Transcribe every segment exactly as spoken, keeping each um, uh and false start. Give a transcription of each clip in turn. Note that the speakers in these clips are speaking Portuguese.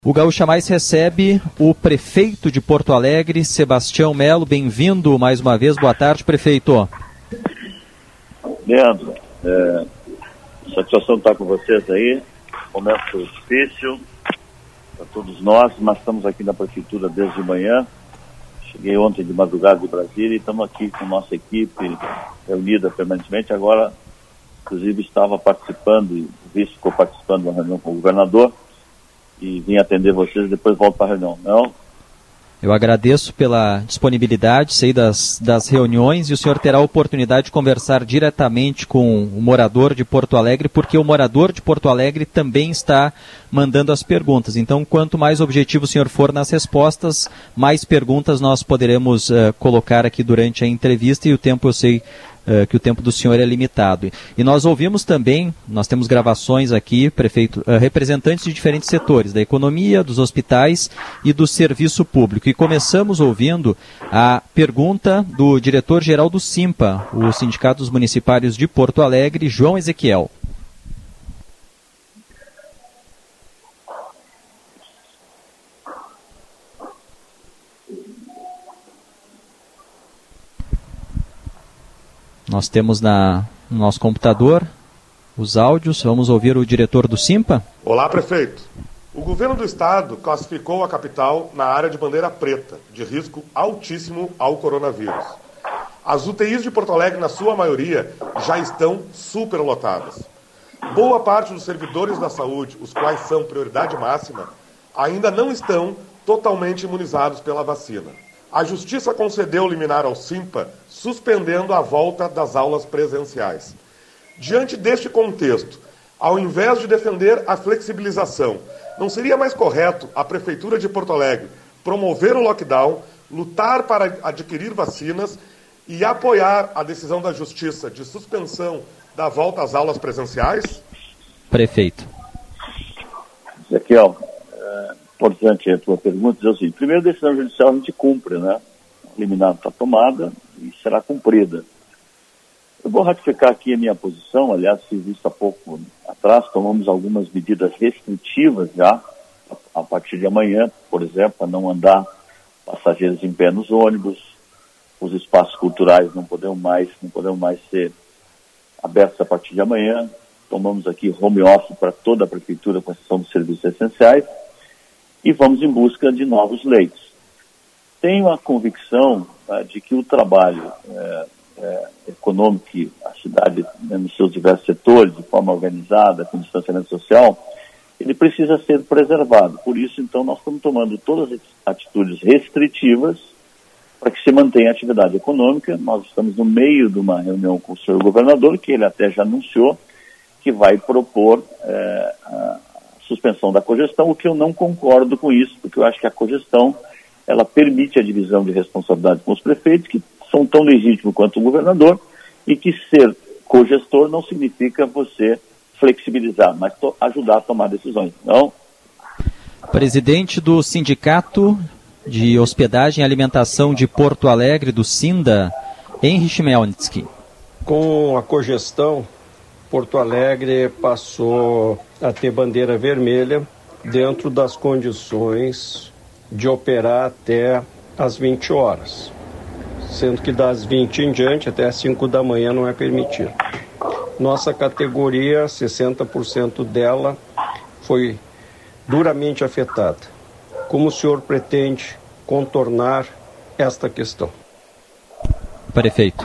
O Gaúcha Mais recebe o prefeito de Porto Alegre, Sebastião Melo. Bem-vindo mais uma vez. Boa tarde, prefeito. Leandro, é, satisfação estar com vocês aí. Momento difícil para todos nós, mas estamos aqui na prefeitura desde de manhã. Cheguei ontem de madrugada de Brasília e estamos aqui com nossa equipe reunida permanentemente. Agora, inclusive, estava participando, e o vice ficou participando da reunião com o governador. E vim atender vocês e depois volto para a reunião, não? Eu agradeço pela disponibilidade, sei das, das reuniões, e o senhor terá a oportunidade de conversar diretamente com o morador de Porto Alegre, porque o morador de Porto Alegre também está mandando as perguntas. Então, quanto mais objetivo o senhor for nas respostas, mais perguntas nós poderemos uh, colocar aqui durante a entrevista, e o tempo eu sei Uh, que o tempo do senhor é limitado. E nós ouvimos também, nós temos gravações aqui, prefeito, uh, representantes de diferentes setores, da economia, dos hospitais e do serviço público. E começamos ouvindo a pergunta do diretor-geral do SIMPA, o Sindicato dos Municipários de Porto Alegre, João Ezequiel. Nós temos na, no nosso computador os áudios. Vamos ouvir o diretor do SIMPA. Olá, prefeito. O governo do estado classificou a capital na área de bandeira preta, de risco altíssimo ao coronavírus. As U T Is de Porto Alegre, na sua maioria, já estão superlotadas. Boa parte dos servidores da saúde, os quais são prioridade máxima, ainda não estão totalmente imunizados pela vacina. A Justiça concedeu liminar ao SIMPA, suspendendo a volta das aulas presenciais. Diante deste contexto, ao invés de defender a flexibilização, não seria mais correto a Prefeitura de Porto Alegre promover o lockdown, lutar para adquirir vacinas e apoiar a decisão da Justiça de suspensão da volta às aulas presenciais? Prefeito. Ezequiel, é importante a tua pergunta, dizer assim, primeiro, a decisão judicial a gente cumpre, né? A liminar está tomada e será cumprida. Eu vou ratificar aqui a minha posição, aliás, fiz isso há pouco atrás, tomamos algumas medidas restritivas já, a, a partir de amanhã, por exemplo, a não andar passageiros em pé nos ônibus, os espaços culturais não poderão mais, não poderão mais ser abertos a partir de amanhã, tomamos aqui home office para toda a prefeitura, com exceção dos serviços essenciais, e vamos em busca de novos leitos. Tenho a convicção tá, de que o trabalho é, é, econômico que a cidade, né, nos seus diversos setores, de forma organizada, com distanciamento social, ele precisa ser preservado. Por isso, então, nós estamos tomando todas as atitudes restritivas para que se mantenha a atividade econômica. Nós estamos no meio de uma reunião com o senhor governador, que ele até já anunciou que vai propor é, a suspensão da cogestão, o que eu não concordo com isso, porque eu acho que a cogestão ela permite a divisão de responsabilidade com os prefeitos, que são tão legítimos quanto o governador, e que ser cogestor não significa você flexibilizar, mas ajudar a tomar decisões. Não? Presidente do Sindicato de Hospedagem e Alimentação de Porto Alegre, do SINDA, Henry Chmielnicki. Com a cogestão, Porto Alegre passou a ter bandeira vermelha dentro das condições de operar até às vinte horas, sendo que das vinte em diante até às cinco da manhã não é permitido. Nossa categoria, sessenta por cento dela foi duramente afetada. Como o senhor pretende contornar esta questão? Prefeito.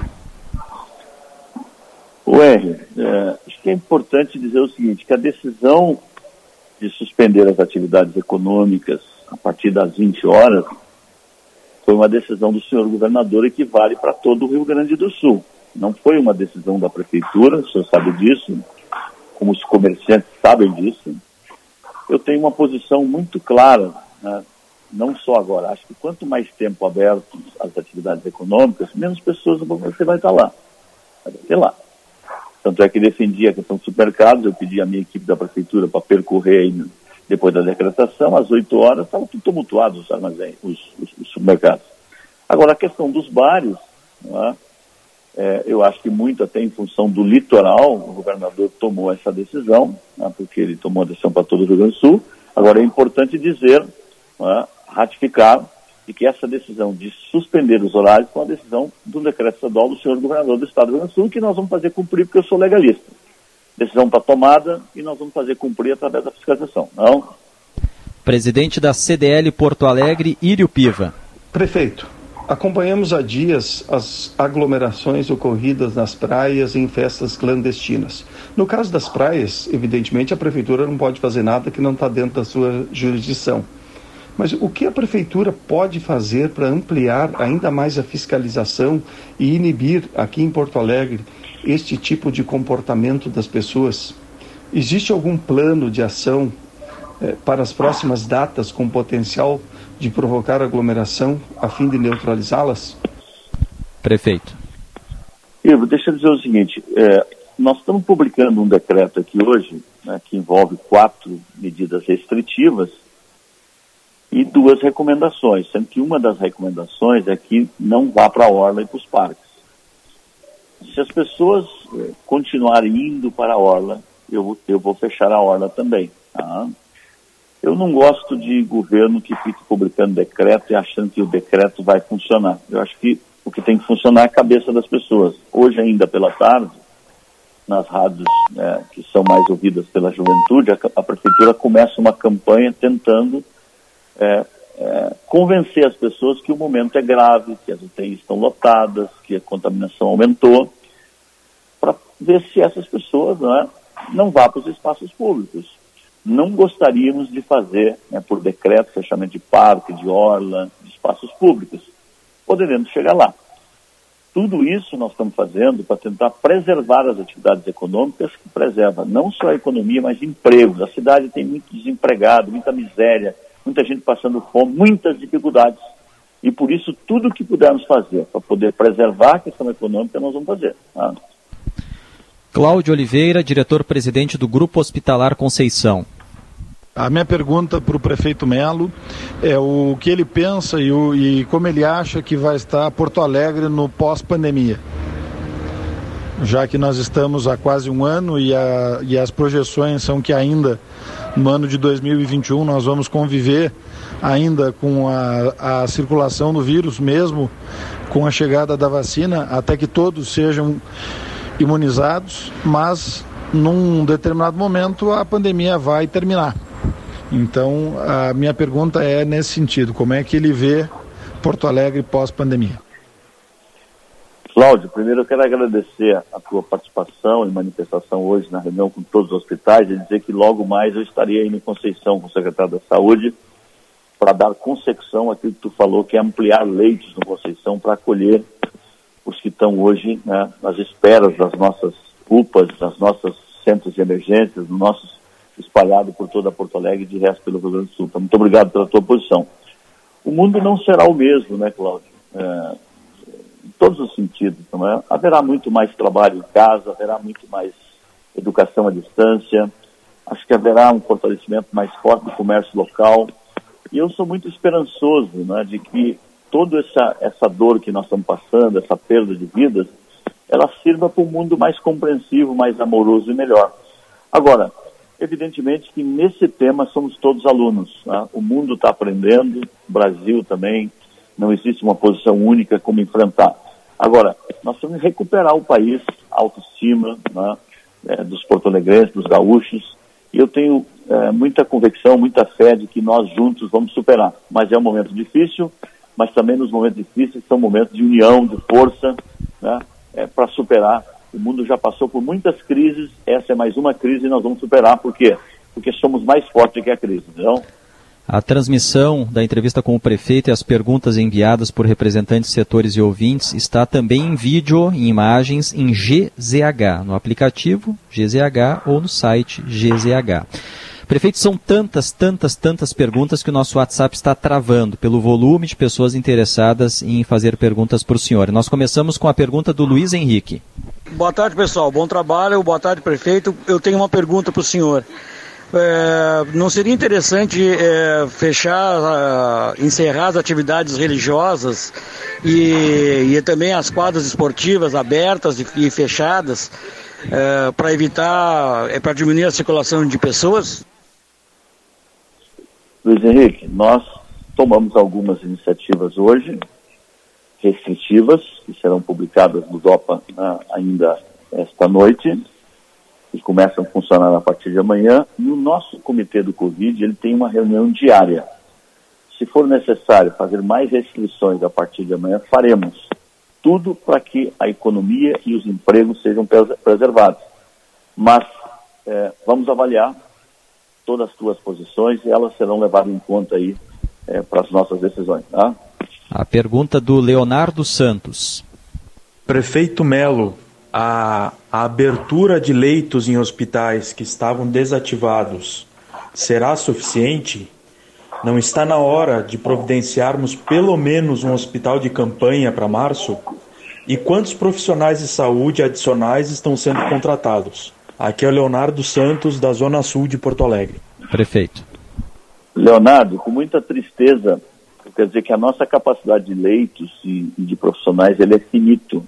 O R, é, acho que é importante dizer o seguinte, que a decisão de suspender as atividades econômicas a partir das vinte horas foi uma decisão do senhor governador e que vale para todo o Rio Grande do Sul. Não foi uma decisão da prefeitura, o senhor sabe disso, como os comerciantes sabem disso. Eu tenho uma posição muito clara, né? Não só agora, acho que quanto mais tempo aberto as atividades econômicas, menos pessoas você vai estar lá, vai ter lá. Tanto é que defendi a questão dos supermercados, eu pedi à minha equipe da prefeitura para percorrer aí, depois da decretação, às oito horas, estavam tudo tumultuados os armazéns, os, os, os supermercados. Agora, a questão dos bares, não é? É, eu acho que muito até em função do litoral, o governador tomou essa decisão, né, porque ele tomou a decisão para todo o Rio Grande do Sul, Agora, é importante dizer, né, ratificar, de que essa decisão de suspender os horários foi uma decisão do decreto estadual do senhor governador do estado do Rio Grande do Sul, que nós vamos fazer cumprir, porque eu sou legalista. Decisão está tomada e nós vamos fazer cumprir através da fiscalização. Não? Presidente da C D L Porto Alegre, Írio Piva. Prefeito, acompanhamos há dias as aglomerações ocorridas nas praias e em festas clandestinas. No caso das praias, evidentemente a prefeitura não pode fazer nada que não está dentro da sua jurisdição. Mas o que a prefeitura pode fazer para ampliar ainda mais a fiscalização e inibir aqui em Porto Alegre este tipo de comportamento das pessoas? Existe algum plano de ação eh, para as próximas datas com potencial de provocar aglomeração a fim de neutralizá-las? Prefeito. Ivo, deixa eu dizer o seguinte, é, nós estamos publicando um decreto aqui hoje, né, que envolve quatro medidas restritivas e duas recomendações, sendo que uma das recomendações é que não vá para a orla e para os parques. Se as pessoas é, continuarem indo para a orla, eu, eu vou fechar a orla também, tá? Eu não gosto de governo que fique publicando decreto e achando que o decreto vai funcionar. Eu acho que o que tem que funcionar é a cabeça das pessoas. Hoje, ainda pela tarde, nas rádios né, que são mais ouvidas pela juventude, a, a prefeitura começa uma campanha tentando é, é, convencer as pessoas que o momento é grave, que as U T Is estão lotadas, que a contaminação aumentou, para ver se essas pessoas né, não vão para os espaços públicos. Não gostaríamos de fazer, né, por decreto, fechamento de parque, de orla, de espaços públicos. Poderemos chegar lá. Tudo isso nós estamos fazendo para tentar preservar as atividades econômicas que preservam não só a economia, mas empregos. A cidade tem muito desempregado, muita miséria, muita gente passando fome, muitas dificuldades. E por isso, tudo o que pudermos fazer para poder preservar a questão econômica, nós vamos fazer. Tá? Cláudio Oliveira, diretor-presidente do Grupo Hospitalar Conceição. A minha pergunta para o prefeito Melo é o que ele pensa e, o, e como ele acha que vai estar Porto Alegre no pós-pandemia. Já que nós estamos há quase um ano e, a, e as projeções são que ainda no ano de dois mil e vinte e um nós vamos conviver ainda com a, a circulação do vírus, mesmo com a chegada da vacina, até que todos sejam imunizados, mas num determinado momento a pandemia vai terminar. Então, a minha pergunta é nesse sentido, como é que ele vê Porto Alegre pós-pandemia? Cláudio, primeiro eu quero agradecer a tua participação e manifestação hoje na reunião com todos os hospitais e dizer que logo mais eu estaria aí no Conceição com o secretário da Saúde para dar consecução àquilo que tu falou, que é ampliar leitos no Conceição para acolher os que estão hoje né, nas esperas das nossas U P As, das nossas centros de emergências, dos nossos espalhado por toda Porto Alegre e de resto pelo Rio Grande do Sul. Então, muito obrigado pela tua posição. O mundo não será o mesmo, né, Cláudio? É, em todos os sentidos, não é? Haverá muito mais trabalho em casa, haverá muito mais educação à distância, acho que haverá um fortalecimento mais forte do comércio local, e eu sou muito esperançoso, né, de que toda essa, essa dor que nós estamos passando, essa perda de vidas, ela sirva para um mundo mais compreensivo, mais amoroso e melhor. Agora, evidentemente que nesse tema somos todos alunos, né? O mundo está aprendendo, o Brasil também, não existe uma posição única como enfrentar. Agora, nós temos que recuperar o país, a autoestima né? é, dos porto-alegrenses, dos gaúchos, e eu tenho é, muita convicção, muita fé de que nós juntos vamos superar. Mas é um momento difícil, mas também nos momentos difíceis são momentos de união, de força, né? é, para superar. O mundo já passou por muitas crises, essa é mais uma crise e nós vamos superar. Por quê? Porque somos mais fortes que a crise, não? A transmissão da entrevista com o prefeito e as perguntas enviadas por representantes, setores e ouvintes está também em vídeo, em imagens, em G Z H, no aplicativo G Z H ou no site G Z H. Prefeito, são tantas, tantas, tantas perguntas que o nosso WhatsApp está travando pelo volume de pessoas interessadas em fazer perguntas para o senhor. Nós começamos com a pergunta do Luiz Henrique. Boa tarde, pessoal. Bom trabalho. Boa tarde, prefeito. Eu tenho uma pergunta para o senhor. É, não seria interessante é, fechar, uh, encerrar as atividades religiosas e, e também as quadras esportivas abertas e, e fechadas é, para evitar, é, para diminuir a circulação de pessoas? Luiz Henrique, nós tomamos algumas iniciativas hoje, restritivas, que serão publicadas no DOPA né, ainda esta noite, que começam a funcionar a partir de amanhã. E o nosso comitê do Covid, ele tem uma reunião diária. Se for necessário fazer mais restrições a partir de amanhã, faremos. Tudo para que a economia e os empregos sejam preservados. Mas é, vamos avaliar todas as tuas posições e elas serão levadas em conta aí é, para as nossas decisões. Tá? A pergunta do Leonardo Santos. Prefeito Melo, a, a abertura de leitos em hospitais que estavam desativados será suficiente? Não está na hora de providenciarmos pelo menos um hospital de campanha para março? E quantos profissionais de saúde adicionais estão sendo contratados? Aqui é o Leonardo Santos, da Zona Sul de Porto Alegre. Prefeito. Leonardo, com muita tristeza, quer dizer que a nossa capacidade de leitos e, e de profissionais ele é finito.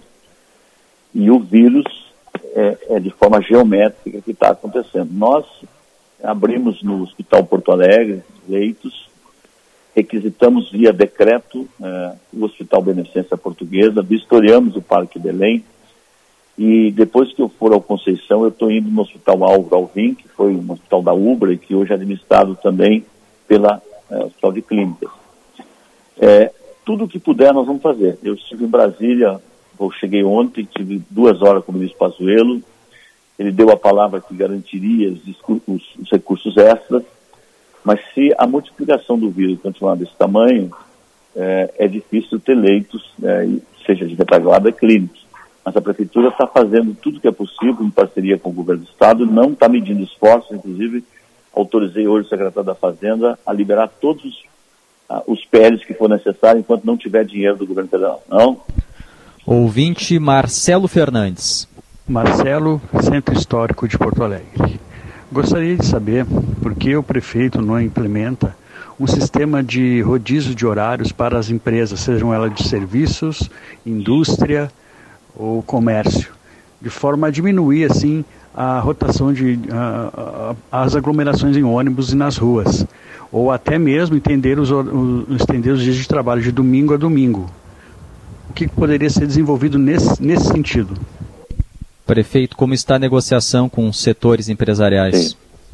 E o vírus é, é de forma geométrica que está acontecendo. Nós abrimos no Hospital Porto Alegre leitos, requisitamos via decreto eh, o Hospital Beneficência Portuguesa, vistoriamos o Parque Belém, e depois que eu for ao Conceição, eu estou indo no Hospital Álvaro Alvim, que foi um hospital da Ubra, e que hoje é administrado também pela eh, Hospital de Clínicas. É, tudo o que puder nós vamos fazer. Eu estive em Brasília, eu cheguei ontem, tive duas horas com o ministro Pazuello, ele deu a palavra que garantiria os, os, os recursos extras, mas se a multiplicação do vírus continuar desse tamanho, é, é difícil ter leitos, é, seja de retaguarda, clínicos. Mas a Prefeitura está fazendo tudo que é possível, em parceria com o Governo do Estado, não está medindo esforços, inclusive autorizei hoje o secretário da Fazenda a liberar todos os, uh, os P Ls que for necessário, enquanto não tiver dinheiro do Governo Federal. Não? Ouvinte Marcelo Fernandes. Marcelo, Centro Histórico de Porto Alegre. Gostaria de saber por que o prefeito não implementa um sistema de rodízio de horários para as empresas, sejam elas de serviços, indústria ou comércio, de forma a diminuir assim a rotação de a, a, as aglomerações em ônibus e nas ruas, ou até mesmo entender os, os, estender os dias de trabalho de domingo a domingo. O que poderia ser desenvolvido nesse, nesse sentido? Prefeito, como está a negociação com os setores empresariais? Sim.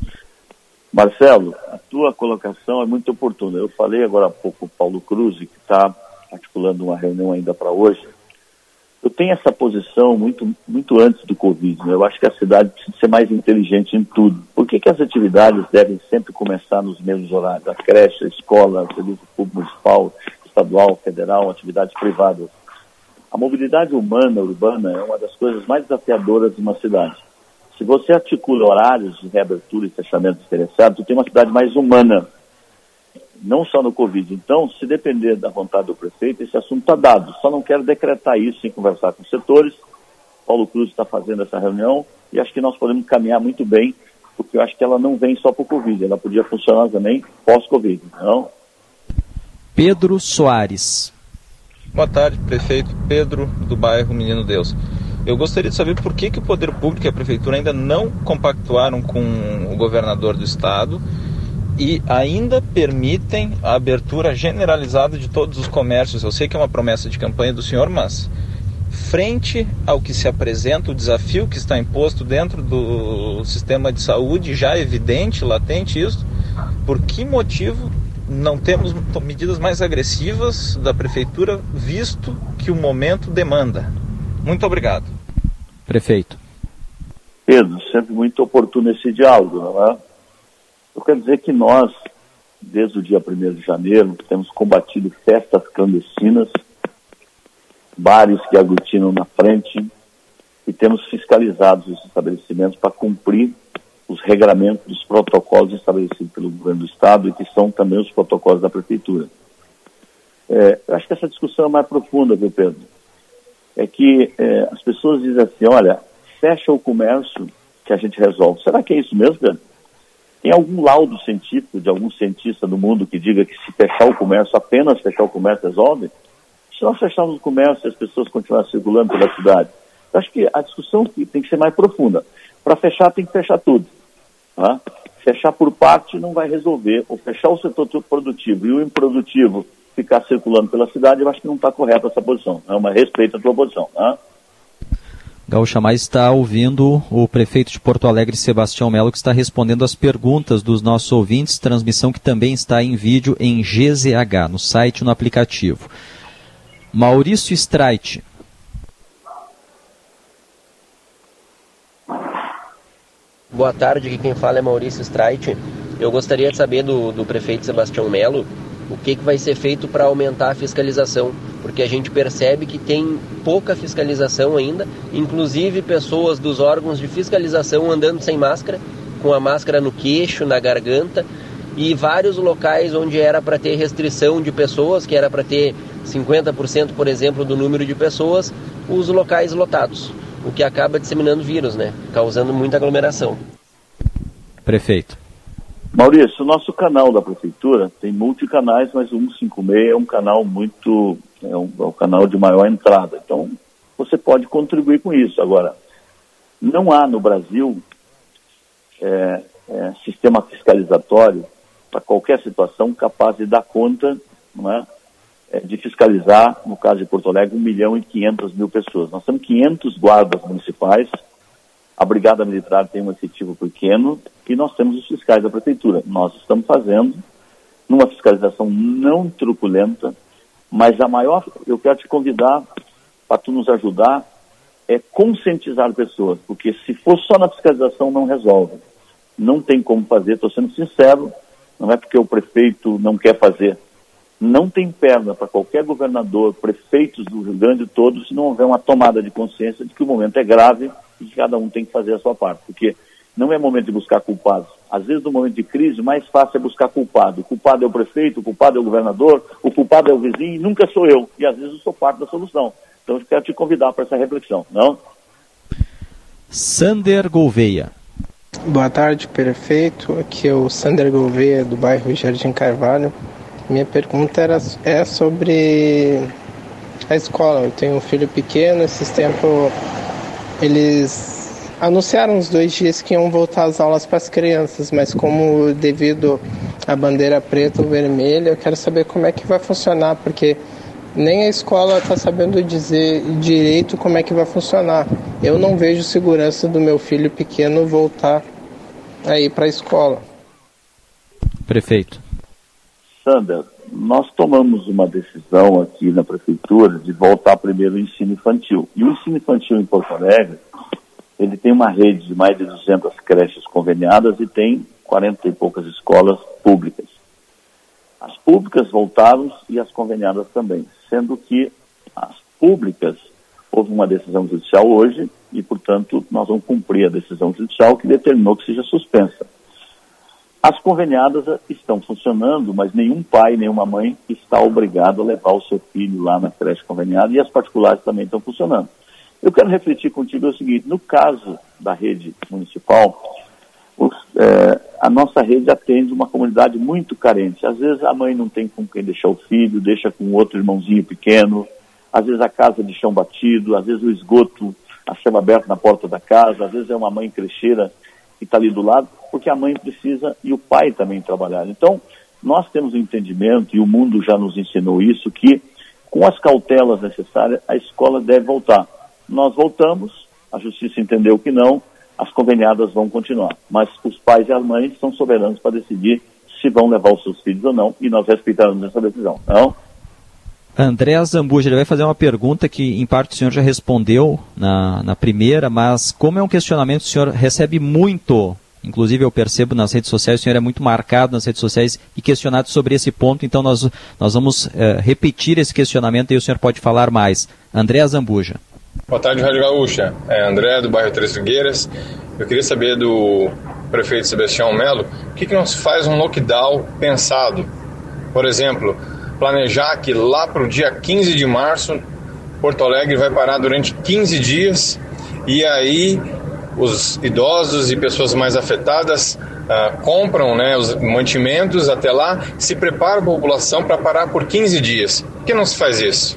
Marcelo, a tua colocação é muito oportuna. Eu falei agora há pouco com o Paulo Cruz, que está articulando uma reunião ainda para hoje. Eu tenho essa posição muito, muito antes do Covid. Né? Eu acho que a cidade precisa ser mais inteligente em tudo. Por que que as atividades devem sempre começar nos mesmos horários? A creche, a escola, o serviço público municipal, estadual, federal, atividades privadas. A mobilidade humana, urbana, é uma das coisas mais desafiadoras de uma cidade. Se você articula horários de reabertura e fechamento interessados, você tem uma cidade mais humana, não só no Covid. Então, se depender da vontade do prefeito, esse assunto está dado. Só não quero decretar isso sem conversar com os setores. Paulo Cruz está fazendo essa reunião e acho que nós podemos caminhar muito bem, porque eu acho que ela não vem só para o Covid, ela podia funcionar também pós-Covid. Não? Pedro Soares. Boa tarde, prefeito Pedro, do bairro Menino Deus. Eu gostaria de saber por que, que o Poder Público e a Prefeitura ainda não compactuaram com o governador do estado e ainda permitem a abertura generalizada de todos os comércios. Eu sei que é uma promessa de campanha do senhor, mas frente ao que se apresenta, o desafio que está imposto dentro do sistema de saúde, já evidente, latente isso, por que motivo não temos medidas mais agressivas da Prefeitura, visto que o momento demanda? Muito obrigado. Prefeito. Pedro, sempre muito oportuno esse diálogo, não é? Eu quero dizer que nós, desde o dia primeiro de janeiro, temos combatido festas clandestinas, bares que aglutinam na frente, e temos fiscalizado os estabelecimentos para cumprir os regramentos dos protocolos estabelecidos pelo governo do estado e que são também os protocolos da prefeitura. É, eu acho que essa discussão é mais profunda, viu, Pedro? É que é, as pessoas dizem assim, olha, fecha o comércio que a gente resolve. Será que é isso mesmo, Pedro? Tem algum laudo científico de algum cientista do mundo que diga que se fechar o comércio, apenas fechar o comércio resolve? Se nós fecharmos o comércio e as pessoas continuarem circulando pela cidade, eu acho que a discussão tem que ser mais profunda. Para fechar, tem que fechar tudo. Tá? Fechar por parte não vai resolver. Ou fechar o setor produtivo e o improdutivo ficar circulando pela cidade, eu acho que não está correta essa posição. É uma respeito à tua posição. Né? Gaúcha Mais está ouvindo o prefeito de Porto Alegre, Sebastião Melo, que está respondendo as perguntas dos nossos ouvintes, transmissão que também está em vídeo em G Z H, no site e no aplicativo. Maurício Streit. Boa tarde, aqui quem fala é Maurício Streit. Eu gostaria de saber do, do prefeito Sebastião Melo o que, que vai ser feito para aumentar a fiscalização, porque a gente percebe que tem pouca fiscalização ainda, inclusive pessoas dos órgãos de fiscalização andando sem máscara, com a máscara no queixo, na garganta, e vários locais onde era para ter restrição de pessoas, que era para ter cinquenta por cento, por exemplo, do número de pessoas, os locais lotados, o que acaba disseminando vírus, né? Causando muita aglomeração. Prefeito. Maurício, o nosso canal da prefeitura tem multicanais, mas o cento e cinquenta e seis é um canal muito, é um, é um canal de maior entrada. Então, você pode contribuir com isso. Agora, não há no Brasil é, é, sistema fiscalizatório para qualquer situação capaz de dar conta, não é, é, de fiscalizar, no caso de Porto Alegre, um milhão e quinhentas mil pessoas. Nós temos quinhentos guardas municipais, a Brigada Militar tem um efetivo pequeno e nós temos os fiscais da prefeitura. Nós estamos fazendo numa fiscalização não truculenta, mas a maior, eu quero te convidar para tu nos ajudar, é conscientizar pessoas, porque se for só na fiscalização não resolve. Não tem como fazer, estou sendo sincero, não é porque o prefeito não quer fazer. Não tem perna para qualquer governador, prefeitos do Rio Grande todo, se não houver uma tomada de consciência de que o momento é grave e que cada um tem que fazer a sua parte, porque não é momento de buscar culpados. Às vezes, no momento de crise, o mais fácil é buscar culpado. O culpado é o prefeito, o culpado é o governador, o culpado é o vizinho, e nunca sou eu. E às vezes eu sou parte da solução. Então, eu quero te convidar para essa reflexão, não? Sander Gouveia. Boa tarde, prefeito. Aqui é o Sander Gouveia, do bairro Jardim Carvalho. Minha pergunta era, é sobre a escola. Eu tenho um filho pequeno, esses tempos eles anunciaram uns dois dias que iam voltar às aulas para as crianças, mas como devido à bandeira preta ou vermelha, eu quero saber como é que vai funcionar, porque nem a escola está sabendo dizer direito como é que vai funcionar. Eu não vejo segurança do meu filho pequeno voltar aí para a escola. Prefeito. Sander, nós tomamos uma decisão aqui na prefeitura de voltar primeiro ao ensino infantil. E o ensino infantil em Porto Alegre, ele tem uma rede de mais de duzentas creches conveniadas e tem quarenta e poucas escolas públicas. As públicas voltaram e as conveniadas também, sendo que as públicas, houve uma decisão judicial hoje e, portanto, nós vamos cumprir a decisão judicial que determinou que seja suspensa. As conveniadas estão funcionando, mas nenhum pai, nenhuma mãe está obrigado a levar o seu filho lá na creche conveniada, e as particulares também estão funcionando. Eu quero refletir contigo o seguinte: no caso da rede municipal, os, é, a nossa rede atende uma comunidade muito carente. Às vezes a mãe não tem com quem deixar o filho, deixa com outro irmãozinho pequeno, às vezes a casa de chão batido, às vezes o esgoto a céu aberto na porta da casa, às vezes é uma mãe crecheira que está ali do lado, porque a mãe precisa e o pai também trabalhar. Então, nós temos o entendimento, e o mundo já nos ensinou isso, que com as cautelas necessárias, a escola deve voltar. Nós voltamos, a justiça entendeu que não, as conveniadas vão continuar. Mas os pais e as mães são soberanos para decidir se vão levar os seus filhos ou não, e nós respeitaremos essa decisão, não? André Zambuja, ele vai fazer uma pergunta que, em parte, o senhor já respondeu na, na primeira, mas como é um questionamento que o senhor recebe muito, inclusive eu percebo nas redes sociais, o senhor é muito marcado nas redes sociais e questionado sobre esse ponto, então nós, nós vamos é, repetir esse questionamento e o senhor pode falar mais. André Zambuja. Boa tarde, Rádio Gaúcha. É André, do bairro Três Figueiras. Eu queria saber do prefeito Sebastião Melo, o que, que não se faz um lockdown pensado? Por exemplo, planejar que lá para o dia quinze de março, Porto Alegre vai parar durante quinze dias e aí os idosos e pessoas mais afetadas uh, compram, né, os mantimentos até lá, se preparam a população para parar por quinze dias. Por que não se faz isso?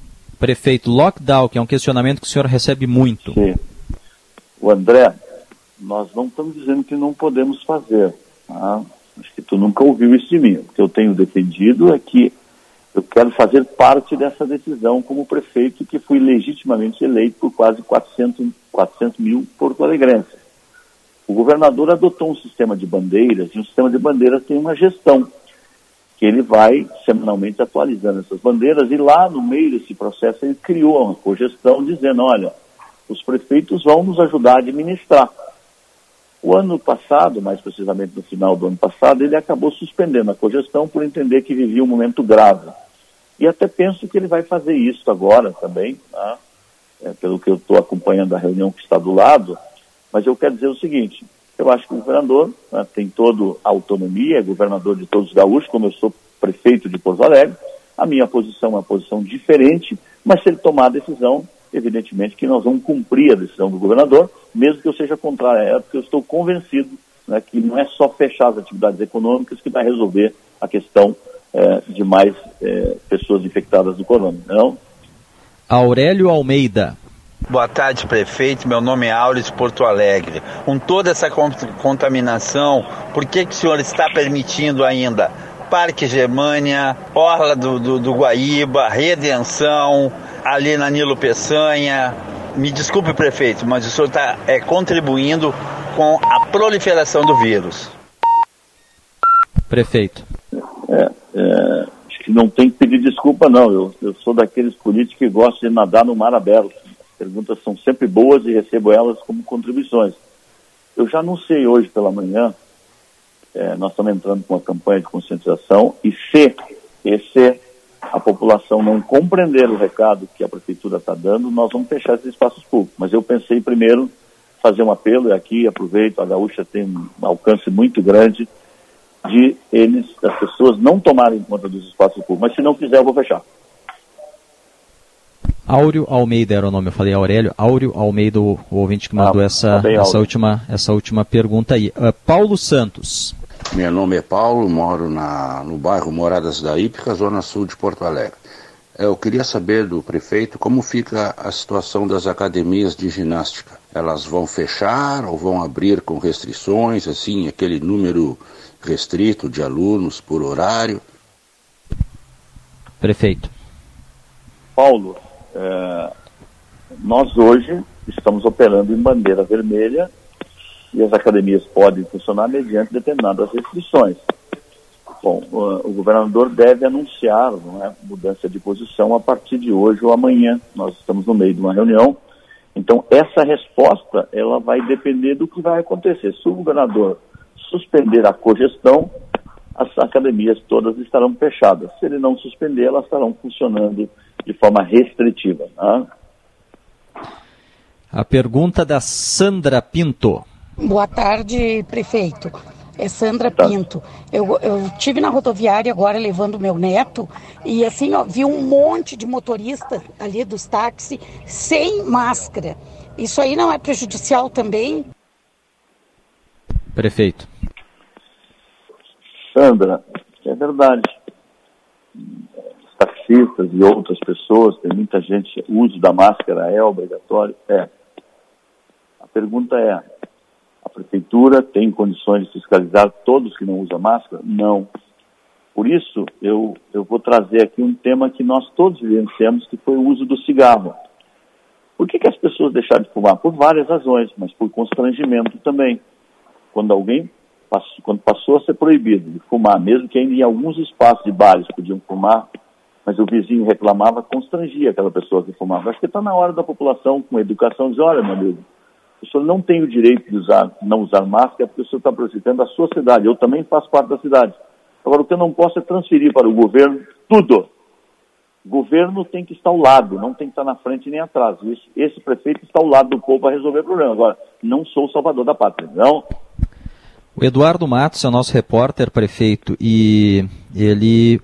Prefeito, lockdown, que é um questionamento que o senhor recebe muito. Sim. O André, nós não estamos dizendo que não podemos fazer. Tá? Acho que tu nunca ouviu isso de mim. O que eu tenho defendido é que eu quero fazer parte dessa decisão como prefeito que fui legitimamente eleito por quase quatrocentos mil porto-alegrenses. O governador adotou um sistema de bandeiras, e o sistema de bandeiras tem uma gestão, que ele vai semanalmente atualizando essas bandeiras, e lá no meio desse processo ele criou uma cogestão dizendo, olha, os prefeitos vão nos ajudar a administrar. O ano passado, mais precisamente no final do ano passado, ele acabou suspendendo a cogestão por entender que vivia um momento grave. E até penso que ele vai fazer isso agora também, tá? É, pelo que eu estou acompanhando a reunião que está do lado. Mas eu quero dizer o seguinte, eu acho que o governador, né, tem toda a autonomia, é governador de todos os gaúchos, como eu sou prefeito de Porto Alegre, a minha posição é uma posição diferente, mas se ele tomar a decisão, evidentemente que nós vamos cumprir a decisão do governador, mesmo que eu seja contrário a ela, porque eu estou convencido, né, que não é só fechar as atividades econômicas que vai resolver a questão é, de mais é, pessoas infectadas do corona, não? Aurélio Almeida. Boa tarde, prefeito. Meu nome é Auris Porto Alegre. Com toda essa contaminação, por que, que o senhor está permitindo ainda Parque Germânia, Orla do, do, do Guaíba, Redenção, ali na Nilo Peçanha? Me desculpe, prefeito, mas o senhor está é, contribuindo com a proliferação do vírus. Prefeito. É, é, acho que não tem que pedir desculpa, não. Eu, eu sou daqueles políticos que gostam de nadar no mar aberto. Perguntas são sempre boas e recebo elas como contribuições. Eu já anunciei hoje pela manhã, é, nós estamos entrando com uma campanha de conscientização, e se, e se a população não compreender o recado que a prefeitura está dando, nós vamos fechar esses espaços públicos. Mas eu pensei primeiro fazer um apelo, e aqui aproveito, a Gaúcha tem um alcance muito grande, de eles, das pessoas não tomarem conta dos espaços públicos, mas se não quiser eu vou fechar. Áureo Almeida era o nome, eu falei Aurélio. Áureo Almeida, o, o ouvinte que mandou ah, essa, bem, essa, última, essa última pergunta aí. Uh, Paulo Santos. Meu nome é Paulo, moro na, no bairro Moradas da Ípica, zona sul de Porto Alegre. Eu queria saber do prefeito como fica a situação das academias de ginástica. Elas vão fechar ou vão abrir com restrições, assim, aquele número restrito de alunos por horário? Prefeito. Paulo, É, nós hoje estamos operando em bandeira vermelha e as academias podem funcionar mediante determinadas restrições. Bom, o, o governador deve anunciar, não é, mudança de posição a partir de hoje ou amanhã. Nós estamos no meio de uma reunião, então essa resposta ela vai depender do que vai acontecer. Se o governador suspender a cogestão, as academias todas estarão fechadas. Se ele não suspender, elas estarão funcionando de forma restritiva. Né? A pergunta da Sandra Pinto. Boa tarde, prefeito. É Sandra tá. Pinto. Eu, eu tive na rodoviária agora levando meu neto e assim, ó, vi um monte de motorista ali dos táxis sem máscara. Isso aí não é prejudicial também? Prefeito. Sandra, é verdade. Taxistas e outras pessoas, tem muita gente, o uso da máscara é obrigatório? É. A pergunta é, a prefeitura tem condições de fiscalizar todos que não usam máscara? Não. Por isso, eu, eu vou trazer aqui um tema que nós todos vivenciamos, que foi o uso do cigarro. Por que que as pessoas deixaram de fumar? Por várias razões, mas por constrangimento também. Quando alguém passou, quando passou a ser proibido de fumar, mesmo que ainda em alguns espaços de bares podiam fumar, mas o vizinho reclamava, constrangia aquela pessoa que fumava. Acho que está na hora da população, com educação, dizer, olha, meu amigo, o senhor não tem o direito de usar, não usar máscara porque o senhor está prejudicando a sua cidade. Eu também faço parte da cidade. Agora, o que eu não posso é transferir para o governo tudo. O governo tem que estar ao lado, não tem que estar na frente nem atrás. Esse, esse prefeito está ao lado do povo para resolver o problema. Agora, não sou o salvador da pátria, não. O Eduardo Matos é o nosso repórter, prefeito, e ele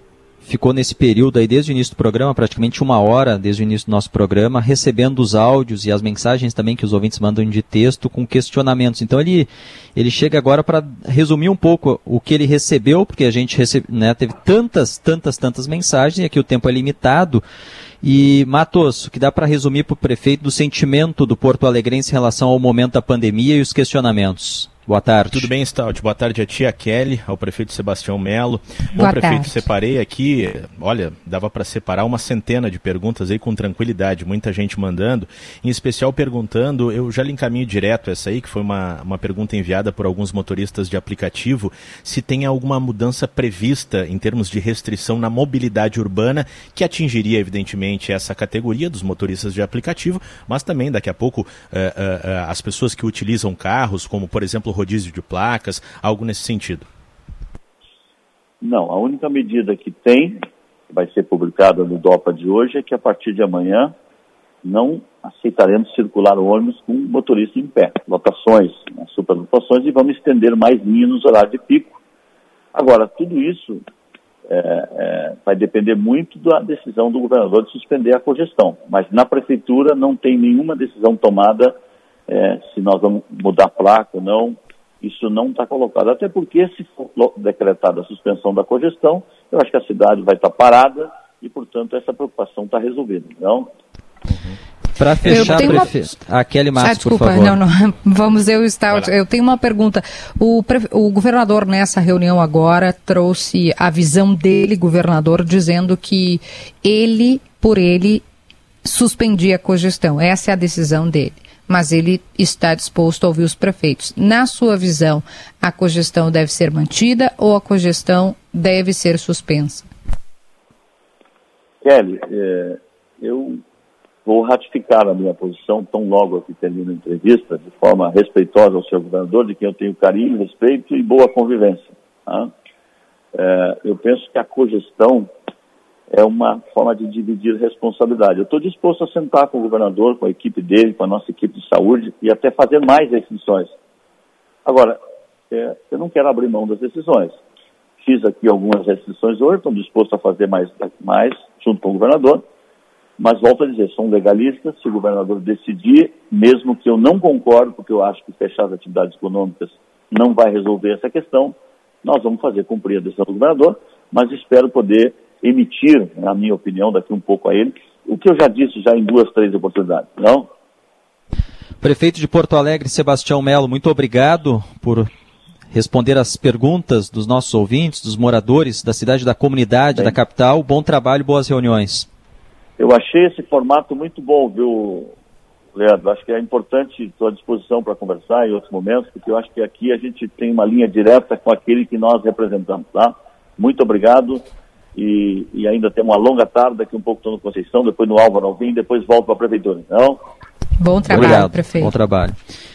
ficou nesse período aí desde o início do programa, praticamente uma hora desde o início do nosso programa, recebendo os áudios e as mensagens também que os ouvintes mandam de texto com questionamentos. Então ele, ele chega agora para resumir um pouco o que ele recebeu, porque a gente recebe, né, teve tantas, tantas, tantas mensagens e aqui o tempo é limitado. E, Matos, o que dá para resumir para o prefeito do sentimento do Porto Alegrense em relação ao momento da pandemia e os questionamentos? Boa tarde. Tudo bem, Stout? Boa tarde a tia Kelly, ao prefeito Sebastião Melo. Boa Bom, prefeito, tarde. Separei aqui, olha, dava para separar uma centena de perguntas aí com tranquilidade, muita gente mandando, em especial perguntando, eu já lhe encaminho direto essa aí, que foi uma, uma pergunta enviada por alguns motoristas de aplicativo, se tem alguma mudança prevista em termos de restrição na mobilidade urbana, que atingiria, evidentemente, essa categoria dos motoristas de aplicativo, mas também, daqui a pouco, uh, uh, uh, as pessoas que utilizam carros, como, por exemplo, rodízio de placas, algo nesse sentido? Não, a única medida que tem, que vai ser publicada no DOPA de hoje, é que a partir de amanhã não aceitaremos circular o ônibus com motorista em pé, lotações, né, superlotações, e vamos estender mais linhas nos horários de pico. Agora, tudo isso é, é, vai depender muito da decisão do governador de suspender a congestão, mas na prefeitura não tem nenhuma decisão tomada é, se nós vamos mudar a placa ou não. Isso não está colocado, até porque se for decretada a suspensão da congestão, eu acho que a cidade vai estar parada e, portanto, essa preocupação está resolvida. Então, para fechar, prefeito, uma... a Kelly Matos, ah, desculpa, por favor. Não, não. Vamos eu Stout. Eu tenho uma pergunta. O, pre... o governador, nessa reunião agora, trouxe a visão dele, governador, dizendo que ele, por ele, suspendia a congestão. Essa é a decisão dele. Mas ele está disposto a ouvir os prefeitos. Na sua visão, a congestão deve ser mantida ou a congestão deve ser suspensa? Kelly, é, eu vou ratificar a minha posição tão logo que termino a entrevista, de forma respeitosa ao senhor governador, de quem eu tenho carinho, respeito e boa convivência. Tá? É, eu penso que a congestão é uma forma de dividir responsabilidade. Eu estou disposto a sentar com o governador, com a equipe dele, com a nossa equipe de saúde e até fazer mais restrições. Agora, é, eu não quero abrir mão das decisões. Fiz aqui algumas restrições hoje, estou disposto a fazer mais, mais junto com o governador, mas volto a dizer, sou um legalista, se o governador decidir, mesmo que eu não concordo, porque eu acho que fechar as atividades econômicas não vai resolver essa questão, nós vamos fazer cumprir a decisão do governador, mas espero poder emitir, na minha opinião, daqui um pouco a ele, o que eu já disse já em duas, três oportunidades, não? Prefeito de Porto Alegre, Sebastião Melo, muito obrigado por responder as perguntas dos nossos ouvintes, dos moradores da cidade, da comunidade, Bem, da capital. Bom trabalho, boas reuniões. Eu achei esse formato muito bom, viu, Leandro? Acho que é importante, estou à disposição para conversar em outros momentos, porque eu acho que aqui a gente tem uma linha direta com aquele que nós representamos, tá? Muito obrigado. E, e ainda tem uma longa tarde, daqui um pouco estou no Conceição, depois no Álvaro Alvim, depois volto para a prefeitura. Então, bom trabalho, obrigado. Prefeito. Bom trabalho.